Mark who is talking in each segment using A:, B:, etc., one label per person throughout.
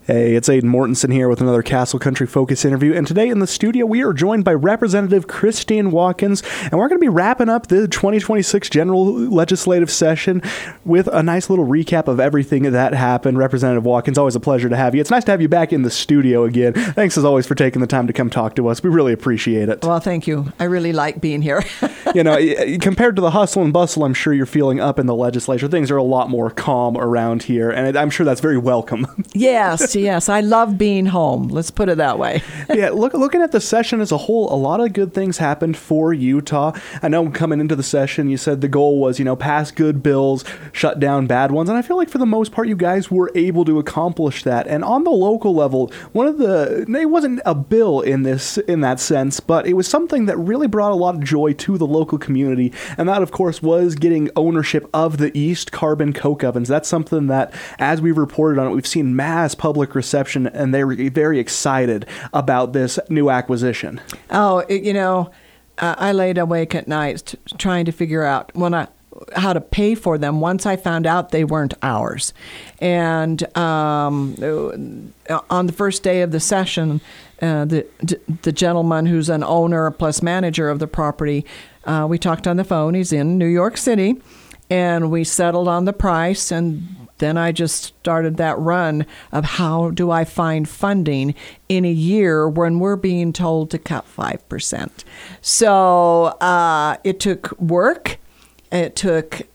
A: Hey, it's Aidan Mortensen here with another Castle Country Focus interview, and today in the studio we are joined by Representative Christine Watkins, and we're going to be wrapping up the 2026 general legislative session with a nice little recap of everything that happened. Representative Watkins, always a pleasure to have you. It's nice to have you back in the studio again. Thanks as always for taking the time to come talk to us. We really appreciate it.
B: Well, thank you. I really like being here.
A: You know, compared to the hustle and bustle I'm sure you're feeling up in the legislature, things are a lot more calm around here, and I'm sure that's very welcome.
B: Yes, I love being home. Let's put it that way.
A: Yeah, looking at the session as a whole, a lot of good things happened for Utah. I know coming into the session, you said the goal was, pass good bills, shut down bad ones, and I feel like for the most part, you guys were able to accomplish that. And on the local level, it wasn't a bill in that sense, but it was something that really brought a lot of joy to the local community, and that, of course, was getting ownership of the East Carbon Coke Ovens. That's something that, as we've reported on it, we've seen mass public reception, and they were very excited about this new acquisition.
B: I laid awake at night trying to figure out how to pay for them once I found out they weren't ours. And on the first day of the session, the gentleman who's an owner plus manager of the property, we talked on the phone. He's in New York City, and we settled on the price, and then I just started that run of how do I find funding in a year when we're being told to cut 5%. So it took work. It took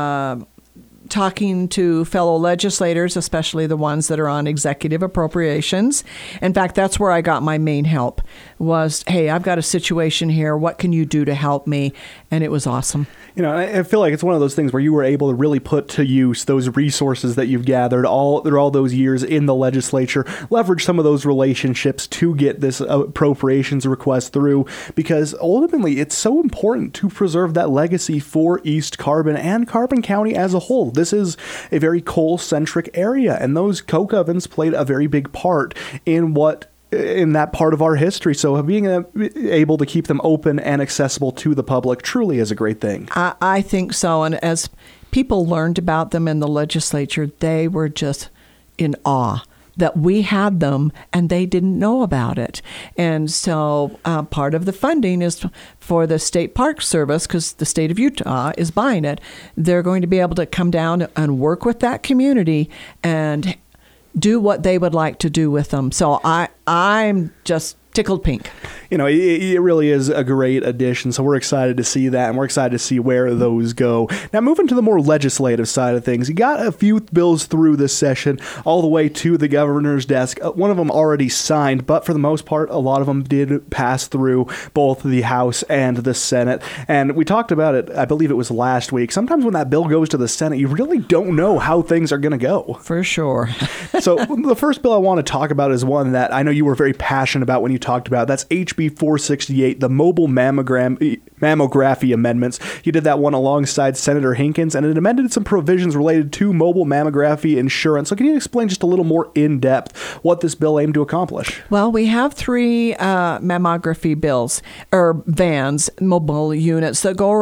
B: talking to fellow legislators, especially the ones that are on executive appropriations. In fact, that's where I got my main help was, hey, I've got a situation here. What can you do to help me? And it was awesome.
A: I feel like it's one of those things where you were able to really put to use those resources that you've gathered all those years in the legislature, leverage some of those relationships to get this appropriations request through, because ultimately it's so important to preserve that legacy for East Carbon and Carbon County as a whole. This is a very coal-centric area, and those coke ovens played a very big part in that part of our history. So being able to keep them open and accessible to the public truly is a great thing.
B: I think so. And as people learned about them in the legislature, they were just in awe that we had them and they didn't know about it. And so part of the funding is for the State Park Service, because the state of Utah is buying it. They're going to be able to come down and work with that community and do what they would like to do with them. So I'm just tickled pink.
A: It really is a great addition, so we're excited to see that, and we're excited to see where those go. Now, moving to the more legislative side of things, you got a few bills through this session, all the way to the governor's desk. One of them already signed, but for the most part, a lot of them did pass through both the House and the Senate, and we talked about it, I believe it was last week. Sometimes when that bill goes to the Senate, you really don't know how things are going to go.
B: For sure.
A: So the first bill I want to talk about is one that I know you were very passionate about when you talked about. That's HB 468, the mobile mammography amendments. You did that one alongside Senator Hinkins, and it amended some provisions related to mobile mammography insurance. So can you explain just a little more in depth what this bill aimed to accomplish?
B: Well, we have 3 mammography bills, or vans, mobile units that go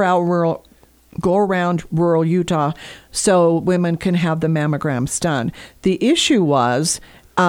B: around rural Utah so women can have the mammograms done. The issue was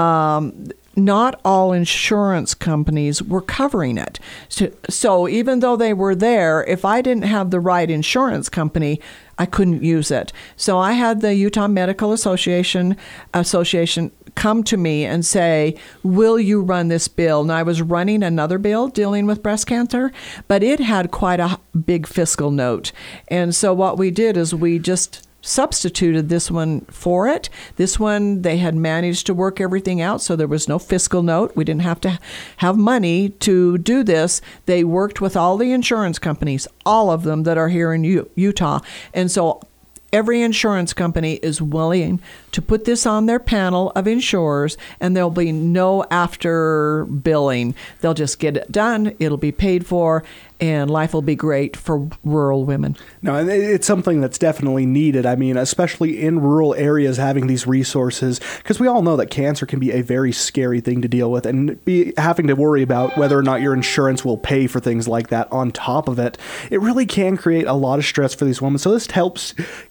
B: not all insurance companies were covering it. So even though they were there, if I didn't have the right insurance company, I couldn't use it. So I had the Utah Medical Association come to me and say, will you run this bill? And I was running another bill dealing with breast cancer, but it had quite a big fiscal note. And so what we did is we just substituted this one for it. This one, they had managed to work everything out, so there was no fiscal note. We didn't have to have money to do this. They worked with all the insurance companies, all of them that are here in Utah. And so every insurance company is willing to put this on their panel of insurers, and there'll be no after billing. They'll just get it done. It'll be paid for, and life will be great for rural women.
A: No, and it's something that's definitely needed. I mean, especially in rural areas, having these resources, because we all know that cancer can be a very scary thing to deal with, and having to worry about whether or not your insurance will pay for things like that on top of it. It really can create a lot of stress for these women. So this helps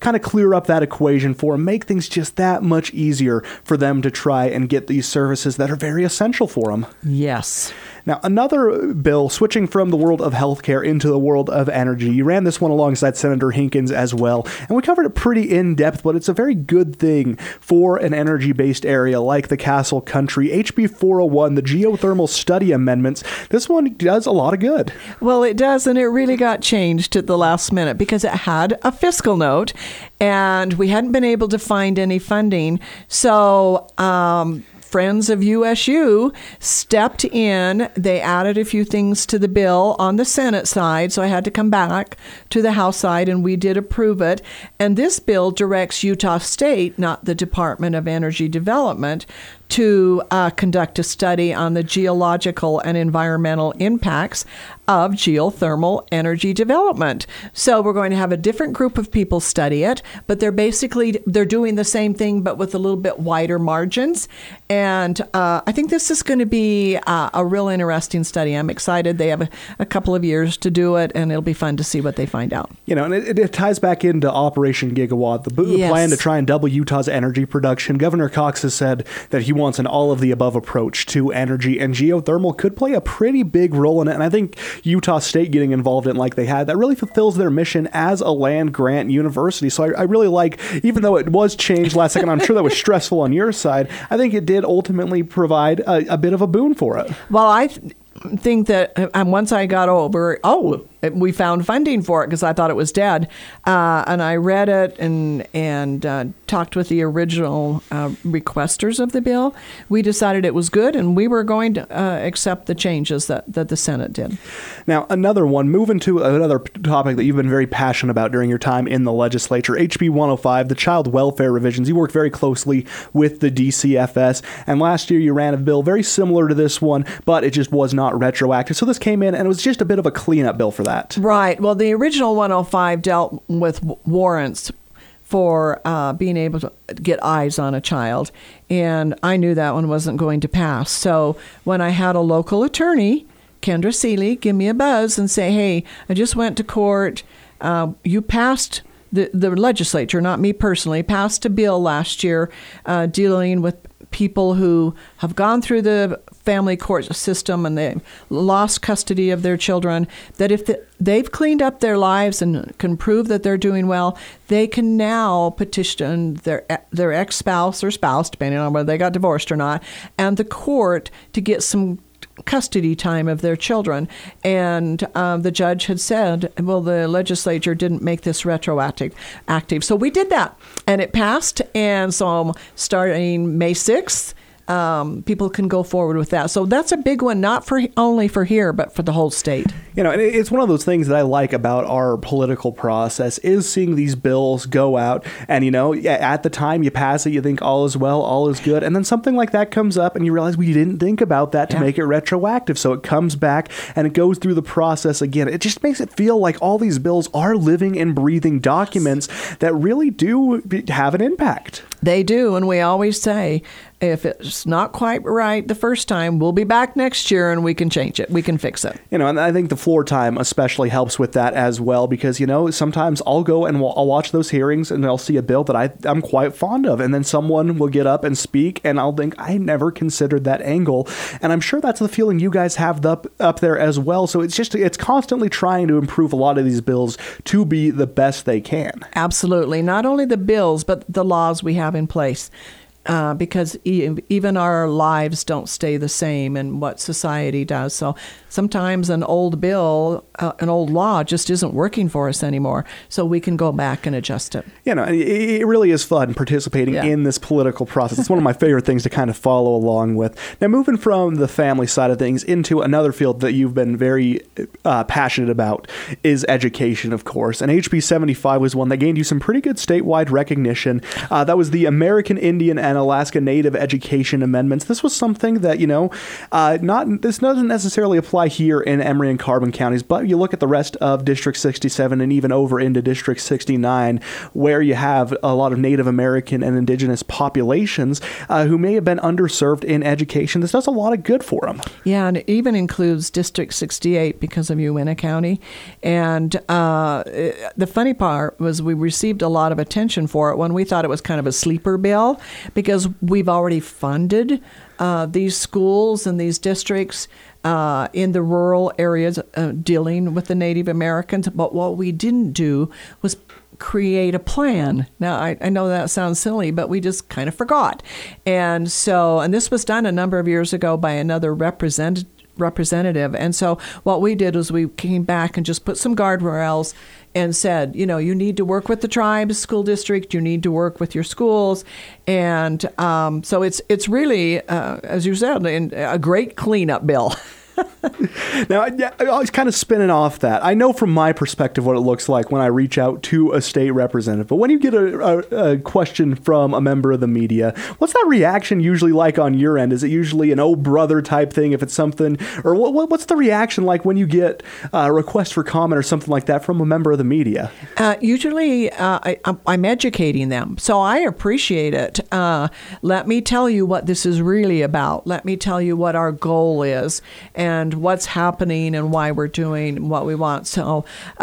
A: kind of clear up that equation for them, make things just that much easier for them to try and get these services that are very essential for them.
B: Yes.
A: Now, another bill, switching from the world of healthcare into the world of energy. You ran this one alongside Senator Hinkins as well, and we covered it pretty in-depth, but it's a very good thing for an energy-based area like the Castle Country. HB 401, the geothermal study amendments, this one does a lot of good.
B: Well, it does, and it really got changed at the last minute because it had a fiscal note, and we hadn't been able to find any funding. So, Friends of USU stepped in. They added a few things to the bill on the Senate side, so I had to come back to the House side, and we did approve it. And this bill directs Utah State, not the Department of Energy Development, to conduct a study on the geological and environmental impacts of geothermal energy development. So we're going to have a different group of people study it, but they're doing the same thing, but with a little bit wider margins. And I think this is going to be a real interesting study. I'm excited. They have a couple of years to do it, and it'll be fun to see what they find out.
A: You know, and it ties back into Operation Gigawatt, the plan to try and double Utah's energy production. Governor Cox has said that he wants an all-of-the-above approach to energy, and geothermal could play a pretty big role in it. And I think Utah State getting involved in like they had, that really fulfills their mission as a land-grant university. So I really like, even though it was changed last second, I'm sure that was stressful on your side, I think it did ultimately provide a bit of a boon for it.
B: Well, I think that once I got over, we found funding for it because I thought it was dead. And I read it and talked with the original requesters of the bill. We decided it was good, and we were going to accept the changes that the Senate did.
A: Now, another one, moving to another topic that you've been very passionate about during your time in the legislature, HB 105, the child welfare revisions. You worked very closely with the DCFS, and last year you ran a bill very similar to this one, but it just was not retroactive. So this came in, and it was just a bit of a cleanup bill for that.
B: Right. Well, the original 105 dealt with warrants for being able to get eyes on a child, and I knew that one wasn't going to pass. So when I had a local attorney, Kendra Seeley, give me a buzz and say, hey, I just went to court. You passed, the legislature, not me personally, passed a bill last year dealing with people who have gone through the family court system and they lost custody of their children, that if they've cleaned up their lives and can prove that they're doing well, they can now petition their ex-spouse or spouse, depending on whether they got divorced or not, and the court to get some custody time of their children. And the judge had said, well, the legislature didn't make this retroactive. So we did that, and it passed. And so starting May 6th, people can go forward with that. So that's a big one, not only for here, but for the whole state.
A: You know, and it's one of those things that I like about our political process is seeing these bills go out and, you know, at the time you pass it, you think all is well, all is good. And then something like that comes up and you realize we didn't think about that to make it retroactive. So it comes back and it goes through the process again. It just makes it feel like all these bills are living and breathing documents that really do have an impact.
B: They do. And we always say, if it's not quite right the first time, we'll be back next year and we can change it. We can fix it.
A: You know, and I think the floor time especially helps with that as well, because, you know, sometimes I'll go and I'll watch those hearings and I'll see a bill that I'm quite fond of. And then someone will get up and speak and I'll think, I never considered that angle. And I'm sure that's the feeling you guys have up there as well. So it's constantly trying to improve a lot of these bills to be the best they can.
B: Absolutely. Not only the bills, but the laws we have in place. Because even our lives don't stay the same in what society does. So sometimes an old bill, an old law just isn't working for us anymore. So we can go back and adjust it.
A: You know, it really is fun participating in this political process. It's one of my favorite things to kind of follow along with. Now, moving from the family side of things into another field that you've been very passionate about is education, of course. And HB 75 was one that gained you some pretty good statewide recognition. That was the American Indian and and Alaska Native Education Amendments. This was something that, this doesn't necessarily apply here in Emery and Carbon counties, but you look at the rest of District 67 and even over into District 69, where you have a lot of Native American and Indigenous populations who may have been underserved in education. This does a lot of good for them.
B: Yeah, and it even includes District 68 because of Uintah County. And the funny part was we received a lot of attention for it when we thought it was kind of a sleeper bill, because we've already funded these schools and these districts in the rural areas dealing with the Native Americans. But what we didn't do was create a plan. Now, I know that sounds silly, but we just kind of forgot. And this was done a number of years ago by another representative. And so what we did was we came back and just put some guardrails and said, you need to work with the tribes school district, you need to work with your schools. And so it's really, as you said, a great cleanup bill.
A: Now, I was kind of spinning off that. I know from my perspective what it looks like when I reach out to a state representative, but when you get a question from a member of the media, what's that reaction usually like on your end? Is it usually an oh brother type thing if it's something, or what's the reaction like when you get a request for comment or something like that from a member of the media?
B: Usually I'm educating them, so I appreciate it. Let me tell you what this is really about. Let me tell you what our goal is and what's happening and why we're doing what we want. So,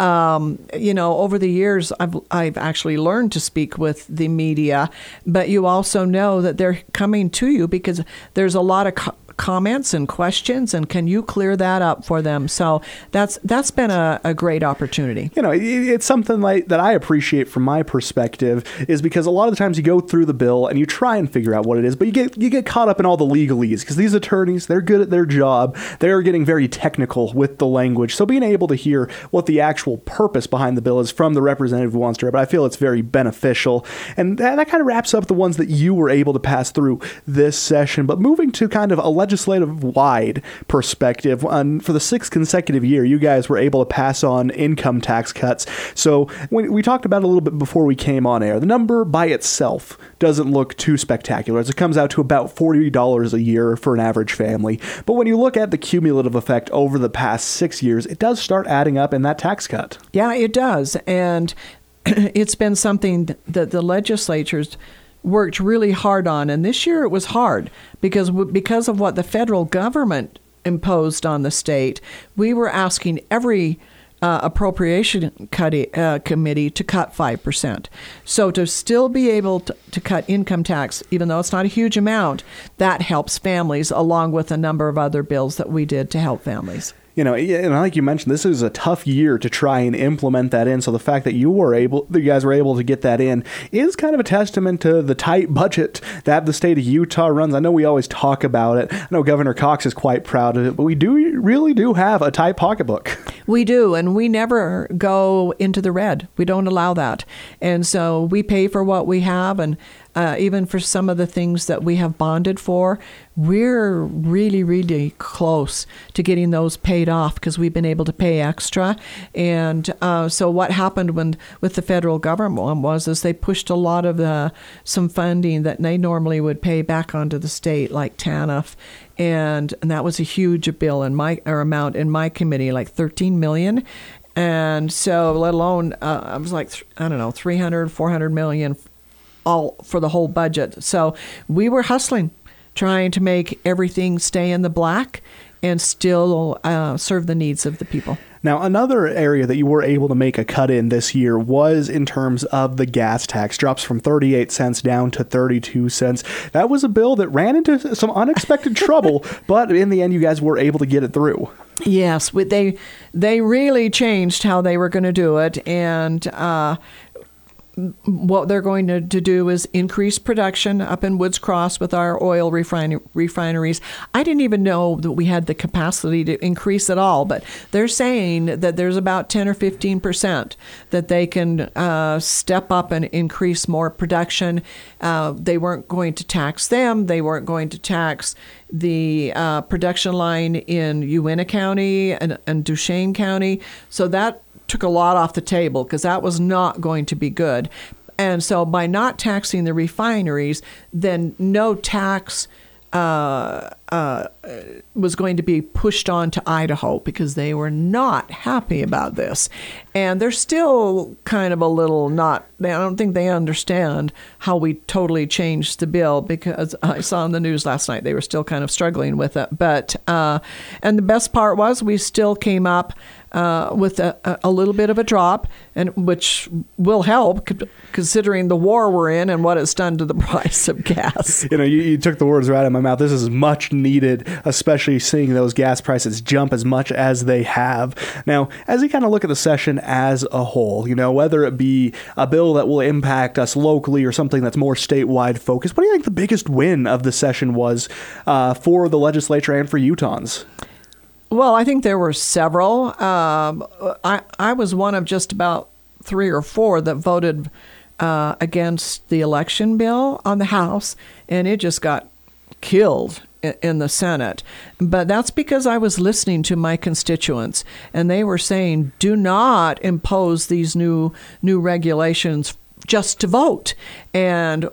B: over the years, I've actually learned to speak with the media, but you also know that they're coming to you because there's a lot of comments and questions, and can you clear that up for them? So that's been a great opportunity.
A: It's something like that I appreciate from my perspective, is because a lot of the times you go through the bill and you try and figure out what it is, but you get caught up in all the legalese because these attorneys, they're good at their job. They are getting very technical with the language. So being able to hear what the actual purpose behind the bill is from the representative who wants to, but I feel it's very beneficial. And that kind of wraps up the ones that you were able to pass through this session. But moving to kind of a legislative-wide perspective, for the sixth consecutive year, you guys were able to pass on income tax cuts. So when we talked about it a little bit before we came on air, the number by itself doesn't look too spectacular, as it comes out to about $40 a year for an average family. But when you look at the cumulative effect over the past 6 years, it does start adding up in that tax cut.
B: Yeah, it does. And it's been something that the legislatures worked really hard on, and this year it was hard because of what the federal government imposed on the state. We were asking every appropriation committee to cut 5%. So to still be able to cut income tax, even though it's not a huge amount, that helps families, along with a number of other bills that we did to help families.
A: And like you mentioned, this is a tough year to try and implement that in. So the fact that you guys were able to get that in is kind of a testament to the tight budget that the state of Utah runs. I know we always talk about it. I know Governor Cox is quite proud of it, but we really do have a tight pocketbook.
B: We do, and we never go into the red. We don't allow that. And so we pay for what we have, and even for some of the things that we have bonded for, we're really, really close to getting those paid off because we've been able to pay extra. And so what happened with the federal government was they pushed a lot of some funding that they normally would pay back onto the state, like TANF. And that was a huge bill amount in my committee, like $13 million. And so let alone, I was like, $300, $400 million all for the whole budget. So we were hustling, trying to make everything stay in the black and still serve the needs of the people.
A: Now, another area that you were able to make a cut in this year was in terms of the gas tax. Drops from 38 cents down to 32 cents. That was a bill that ran into some unexpected trouble, but in the end, you guys were able to get it through.
B: Yes, they really changed how they were going to do it, and what they're going to do is increase production up in Woods Cross with our oil refineries. I didn't even know that we had the capacity to increase at all, but they're saying that there's about 10 or 15% that they can step up and increase more production. They weren't going to tax them. They weren't going to tax the production line in Uintah County and Duchesne County. So that took a lot off the table because that was not going to be good. And so by not taxing the refineries, then no tax was going to be pushed on to Idaho because they were not happy about this. And they're still kind of a little I don't think they understand how we totally changed the bill, because I saw in the news last night they were still kind of struggling with it. But, and the best part was we still came up with a little bit of a drop, and which will help considering the war we're in and what it's done to the price of gas.
A: You took the words right out of my mouth. This is much needed, especially seeing those gas prices jump as much as they have. Now, as you kind of look at the session as a whole, whether it be a bill that will impact us locally or something that's more statewide focused, what do you think the biggest win of the session was for the legislature and for Utahns?
B: Well, I think there were several. I was one of just about 3 or 4 that voted against the election bill on the House, and it just got killed in the Senate. But that's because I was listening to my constituents, and they were saying, do not impose these new regulations just to vote. And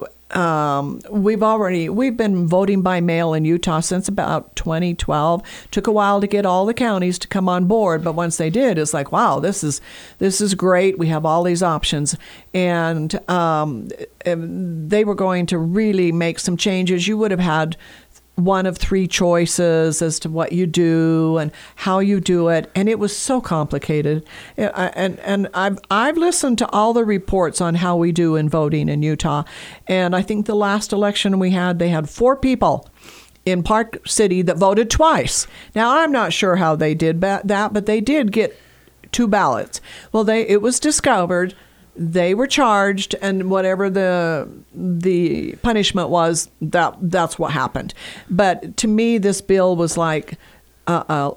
B: we've been voting by mail in Utah since about 2012. Took a while to get all the counties to come on board, but once they did, it's like, wow, this is great. We have all these options, and they were going to really make some changes. You would have had one of 3 choices as to what you do and how you do it, and it was so complicated. And I've listened to all the reports on how we do in voting in Utah, and I think the last election they had 4 people in Park City that voted twice. Now, I'm not sure how they did that, but they did get 2 ballots. Well, it was discovered. They were charged, and whatever the punishment was, that's what happened. But to me, this bill was like a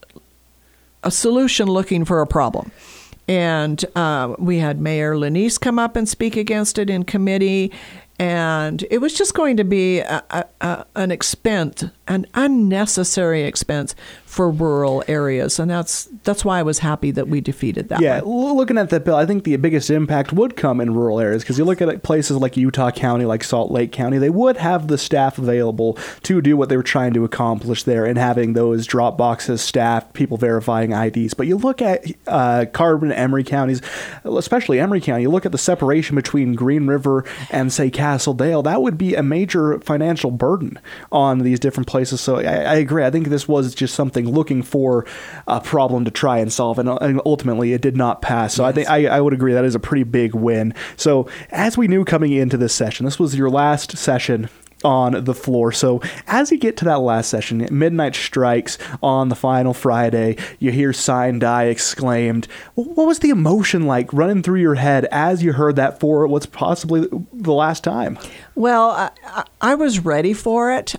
B: solution looking for a problem. And we had Mayor Lanise come up and speak against it in committee, and it was just going to be an expense, an unnecessary expense for rural areas, and that's why I was happy that we defeated that.
A: Yeah,
B: one.
A: Looking at that bill, I think the biggest impact would come in rural areas, because you look at places like Utah County, like Salt Lake County, they would have the staff available to do what they were trying to accomplish there, and having those drop boxes staffed, people verifying IDs. But you look at Carbon and Emery counties, especially Emery County, you look at the separation between Green River and, say, Castledale, that would be a major financial burden on these different places. So I agree. I think this was just something looking for a problem to try and solve, and ultimately it did not pass. So yes. I think I would agree that is a pretty big win. So as we knew coming into this session, this was your last session on the floor. So as you get to that last session, midnight strikes on the final Friday, you hear "Sign Die" exclaimed. What was the emotion like running through your head as you heard that for what's possibly the last time?
B: Well, I was ready for it.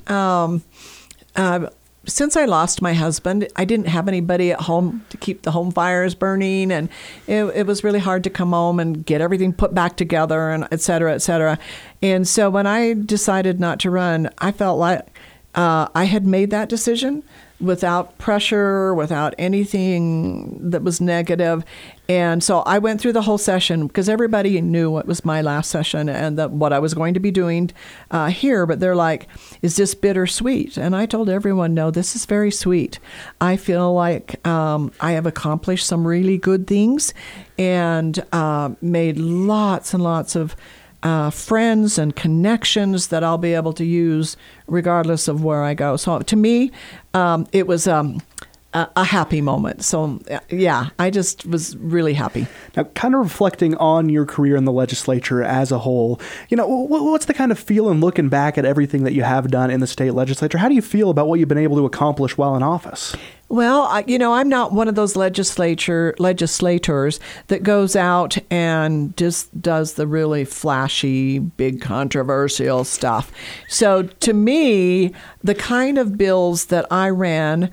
B: Since I lost my husband, I didn't have anybody at home to keep the home fires burning, and it was really hard to come home and get everything put back together, and et cetera, et cetera. And so when I decided not to run, I felt like I had made that decision without pressure, without anything that was negative. And so I went through the whole session because everybody knew it was my last session and what I was going to be doing here. But they're like, is this bittersweet? And I told everyone, no, this is very sweet. I feel like I have accomplished some really good things and made lots and lots of friends and connections that I'll be able to use regardless of where I go. So to me, it was a happy moment. So yeah, I just was really happy.
A: Now, kind of reflecting on your career in the legislature as a whole, what's the kind of feeling looking back at everything that you have done in the state legislature? How do you feel about what you've been able to accomplish while in office?
B: Well, I'm not one of those legislators that goes out and just does the really flashy, big, controversial stuff. So to me, the kind of bills that I ran,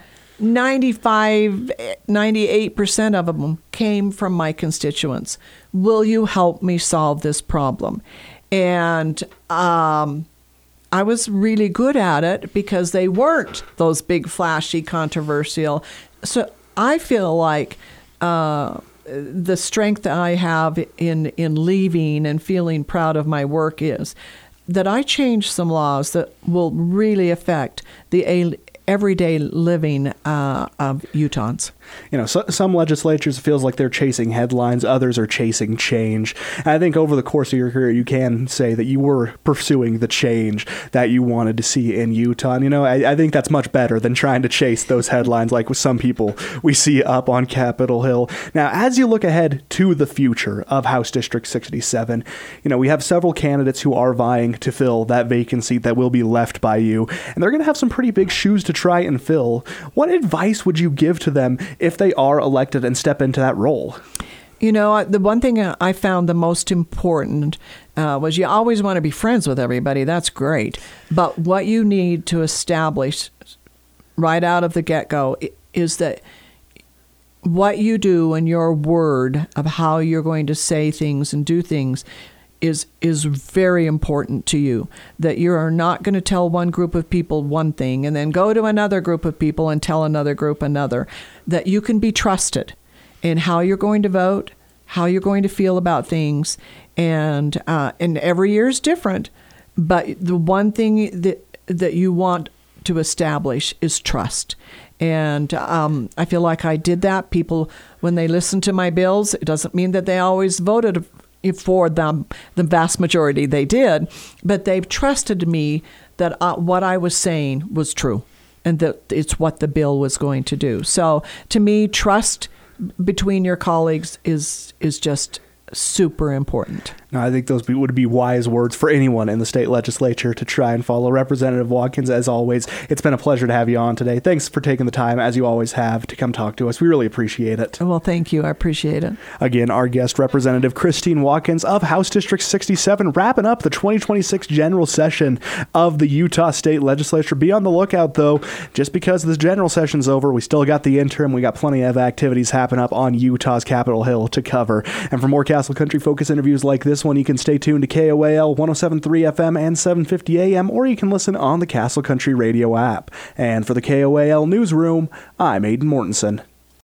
B: 98% of them came from my constituents. Will you help me solve this problem? And I was really good at it because they weren't those big, flashy, controversial. So I feel like the strength I have in leaving and feeling proud of my work is that I changed some laws that will really affect the everyday living of Utahns.
A: Some legislatures, it feels like they're chasing headlines. Others are chasing change. And I think over the course of your career, you can say that you were pursuing the change that you wanted to see in Utah. And, I think that's much better than trying to chase those headlines like with some people we see up on Capitol Hill. Now, as you look ahead to the future of House District 67, we have several candidates who are vying to fill that vacancy that will be left by you. And they're going to have some pretty big shoes to try and fill. What advice would you give to them if they are elected and step into that role?
B: The one thing I found the most important was you always want to be friends with everybody. That's great. But what you need to establish right out of the get-go is that what you do and your word of how you're going to say things and do things is very important to you, that you are not going to tell one group of people one thing and then go to another group of people and tell another group another, that you can be trusted in how you're going to vote, how you're going to feel about things, and every year is different, but the one thing that you want to establish is trust. And I feel like I did that. People, when they listen to my bills, it doesn't mean that they always voted for them. The vast majority they did, but they've trusted me that what I was saying was true and that it's what the bill was going to do. So to me, trust between your colleagues is just super important.
A: No, I think those would be wise words for anyone in the state legislature to try and follow. Representative Watkins, as always, it's been a pleasure to have you on today. Thanks for taking the time, as you always have, to come talk to us. We really appreciate it.
B: Well, thank you. I appreciate it.
A: Again, our guest, Representative Christine Watkins of House District 67, wrapping up the 2026 general session of the Utah State Legislature. Be on the lookout, though. Just because this general session's over, we still got the interim. We got plenty of activities happen up on Utah's Capitol Hill to cover. And for more Castle Country Focus interviews like this one, you can stay tuned to KOAL 107.3 FM and 750 AM, or you can listen on the Castle Country Radio app. And for the KOAL Newsroom, I'm Aidan Mortensen.